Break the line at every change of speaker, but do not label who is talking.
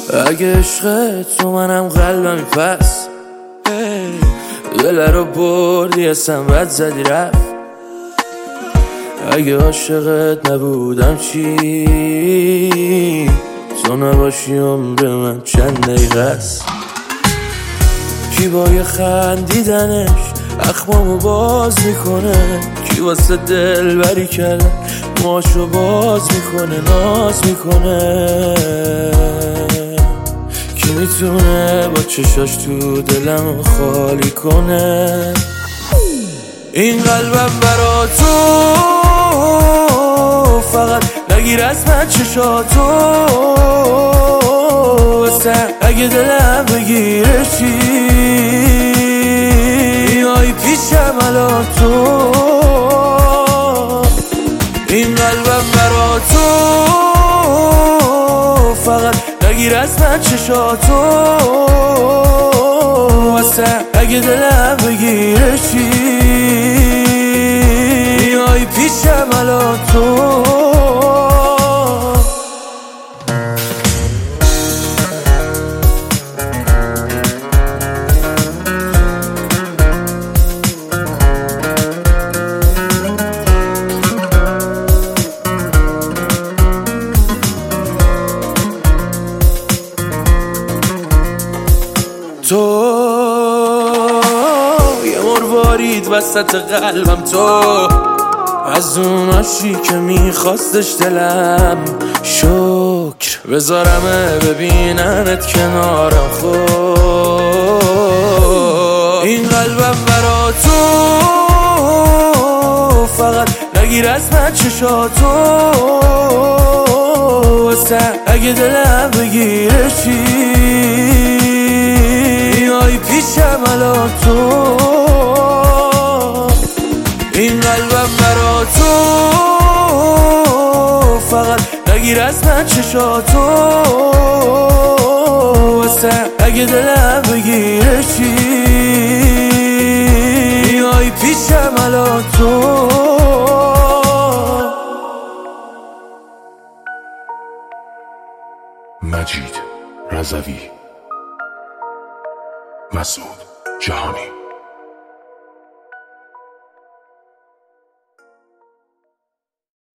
اگه عشق تو منم قلبمی پس دل رو بردی اسم بد زدی رفت. اگه عاشقت نبودم چی تو نباشی عمر من چند دقیقه است. کی با یه خندیدنش اخمامو باز میکنه، کی واسه دل بری کردن موهاشو باز میکنه ناز میکنه. کی میتونه با چشاش تو دلمو خالی کنه. این قلبم برا تو فقط نگیر از من چشاتو واسه اگه دلم بگیره چی میای پیشم الان تو. این قلبم برا تو فقط نگیر از من چشاتو واسه اگه دلم بگیره چی میای پیشم الان تو. تو یه مروارید وسط قلبم، تو از اون عاشقی که میخواستش دلم. شکر بذارمه ببیننت کنارم خود. این قلبم برا تو فقط نگیر از من چشاتو واسه اگه دلم بگیره چی میای پیشم الان تو. این قلبم برا تو فقط نگیر از من چشاتو واسه اگه دلم بگیره چی میای پیشم الان تو.
مجید رضوی، مسعود جهانی.